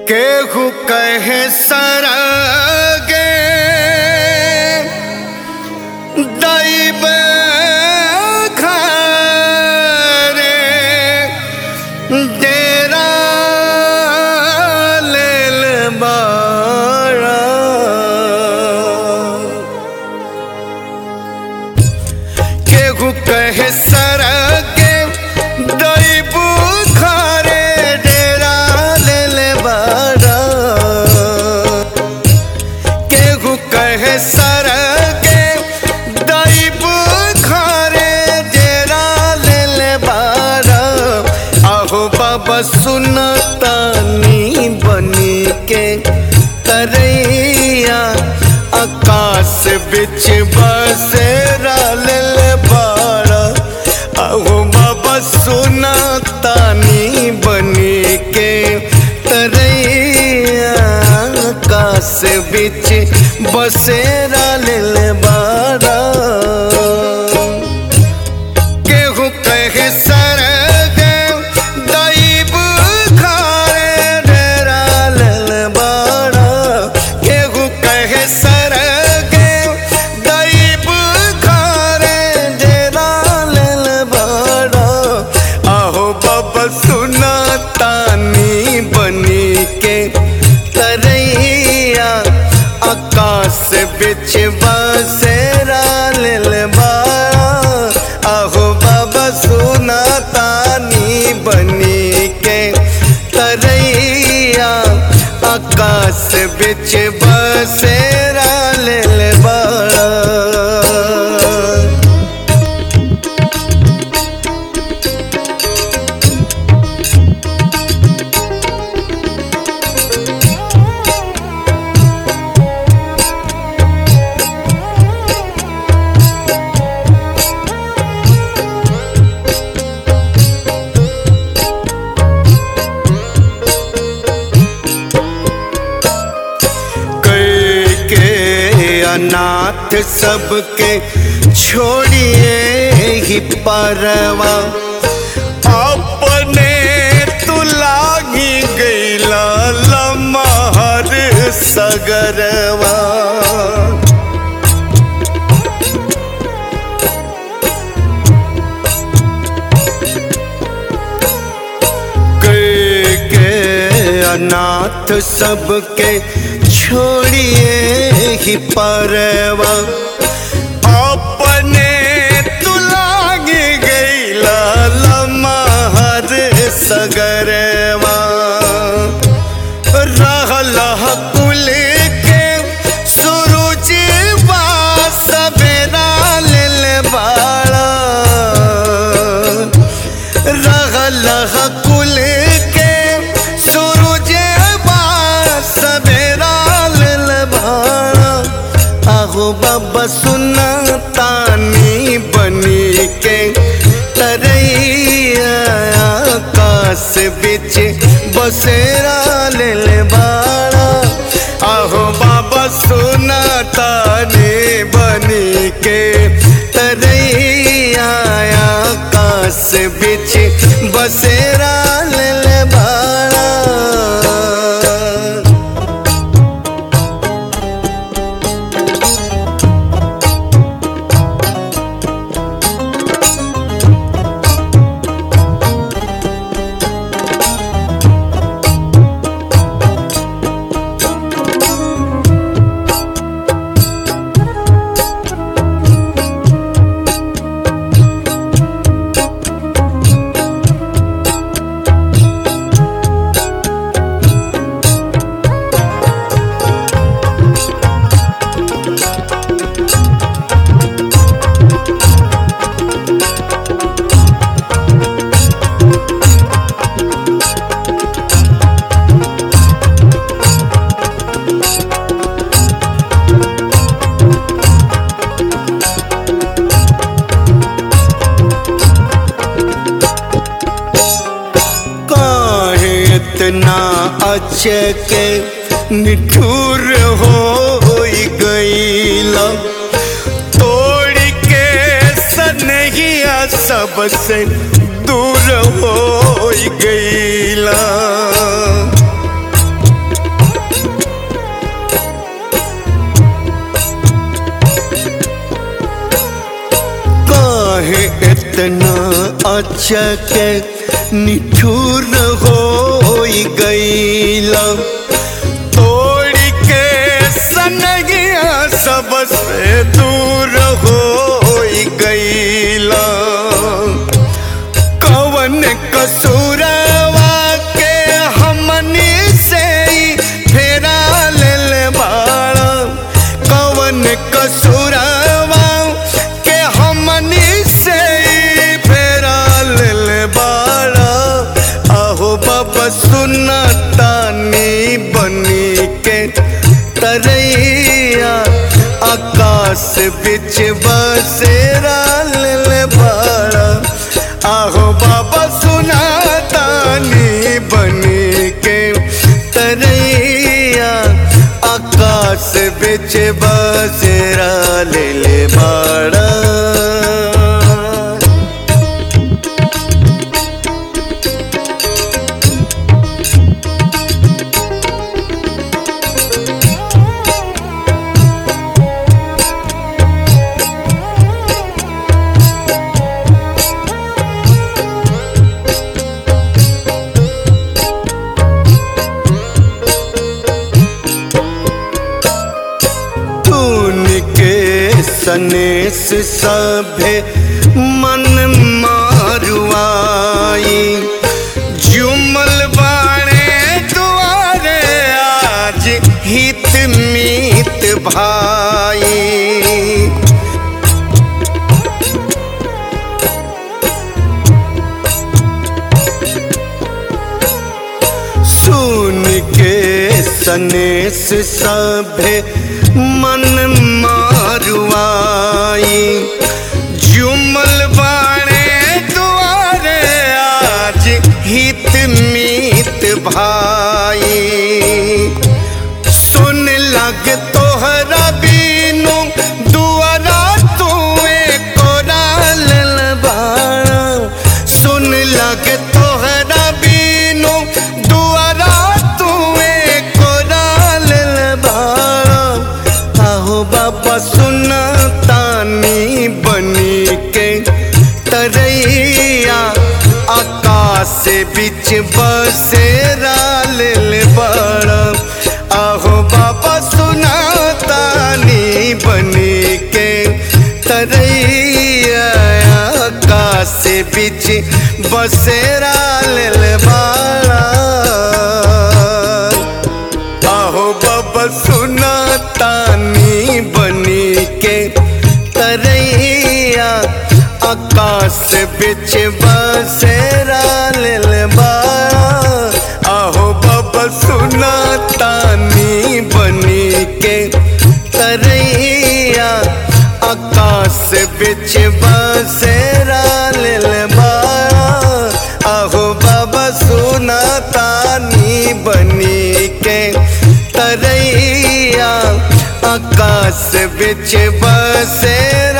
केहू कहे सरगे दैब घरे डेरा लेल बाड़ा। केहू कहे सरगे दैब घरे डेरा लेल बाड़ा। केहू कहे सरगे दैब घरे डेरा लेल बाड़ा। आहो बाबा सुनतानी बनी के तरैया आकाश बिच बसेरा लेल बाड़ा। आहो बाबा सुनतानी बनी के तरैया आकाश बिच बसेरा लेल बाड़ा। केहू कहे सरगे दैब घरे डेरा लेल बाड़ा। केहू कहे सरगे दैब घरे डेरा लेल बाड़ा। आहो बाबा सुनतानी बनी के तरैया आकाश बिच बसेरा लेल बाड़ा। आहो बाबा सुनतानी बनी के तरैया आकाश बिच बसेरा लेल बाड़ा। अनाथ सबके छोड़िए ही परवा अपने तू लागी गईला लमहर सगरवा। के अनाथ सबके छोड़िए ही परवा अपने तू लागी गईला लमहर सगरवा। रहला कुल के सूरजवा सवेरा लेल बाड़ा। रहला कुल के सूरजवा सवेरा लेल बाड़ा। आहो बाबा सुनतानी बनी के तरैया आकाश बिच बसेरा लेल बाड़ा। आहो बाबा सुनतानी बनी के तरैया आकाश बिच बसेरा लेल बाड़ा। इतना अचके निठुर हो गईला तोड़ के सनहिया सबसे दूर हो गईला। कितना अचके निठुर हो गईला, तोड़ के सनगिया सबसे दूर हो गईला। कवन कसूरवा के हमनी से फेरा ले बाड़ा, कवन कसूरवा के हमनी से फेरा ले बाड़ा। आहो बाबा सुना तानी बनी के तरैया, आकाश बिच बसेरा ले बाड़ा। आहो बाबा सुना तानी बनी के तरैया, आकाश बिच बसेरा ले बाड़ा। सनेस सभे मन मारुआई, जुमल बाणे दुआरे आज हित मीत भाई। सुन के सनेस सभे मन मारुआई, जुमल बाणे दुआरे आज हित मीत भाई। सुन लग तोहरा बीनू दुआरा तुए कोराल बाड़ा, सुन लग तोहरा बीनू दुआरा तुए कोराल बाड़ा। आहो बाबा सुना तानी बनी के तरैया, आकाश बिच बसेरा ले बाड़ा। आहो बाबा सुना तानी बनी के तरैया, आकाश बिच बसेरा ले बाड़ा। आहो बाबा सुना तानी बनी के तरैया, आकाश बिच बसेरा ले बाड़ा। आहो बाबा सुना तानी बनी के तरैया, आकाश बिच बसेरा ले बाड़ा। आहो बाबा सुना तानी बनी के तरैया, आकाश बिच बसेरा